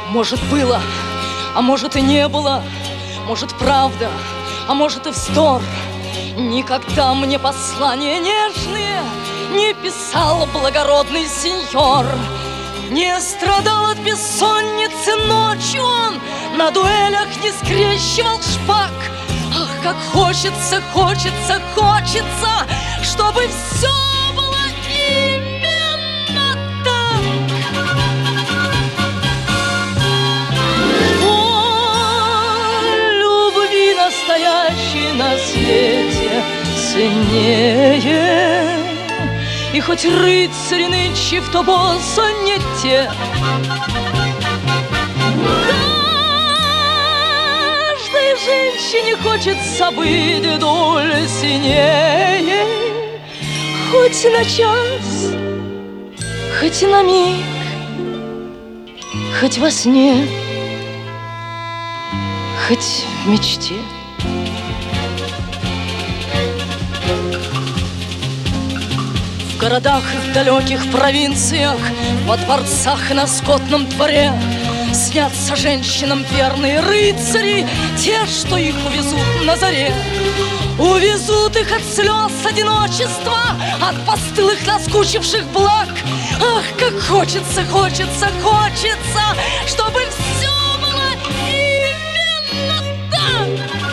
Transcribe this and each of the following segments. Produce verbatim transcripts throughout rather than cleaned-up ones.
Может, было, а может и не было. Может, правда, а может и вздор. Никогда мне послания нежные не писал благородный сеньор. Не страдал от бессонницы ночью он, на дуэлях не скрещивал шпаг. Ах, как хочется, хочется, хочется, чтобы все было именно так. О, любви настоящей на свете ценнее. И хоть рыцари нынче в тобосо не те, каждой женщине хочется быть дульсинее. Хоть на час, хоть на миг, хоть во сне, хоть в мечте. В городах и в далеких провинциях, во дворцах и на скотном дворе снятся женщинам верные рыцари, те, что их увезут на заре. Увезут их от слез одиночества, от постылых наскучивших благ. Ах, как хочется, хочется, хочется, чтобы все было именно так.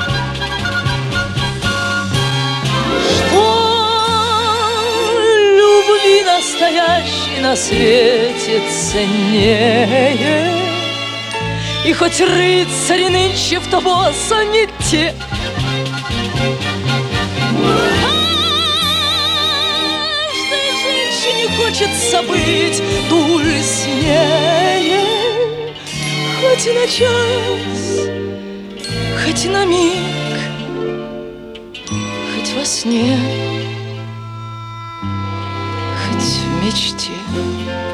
Настоящий на свете ценнее. И хоть рыцари нынче в тобосо не те, каждой женщине хочется быть дульсинее. Хоть на час, хоть на миг, хоть во сне, в мечте.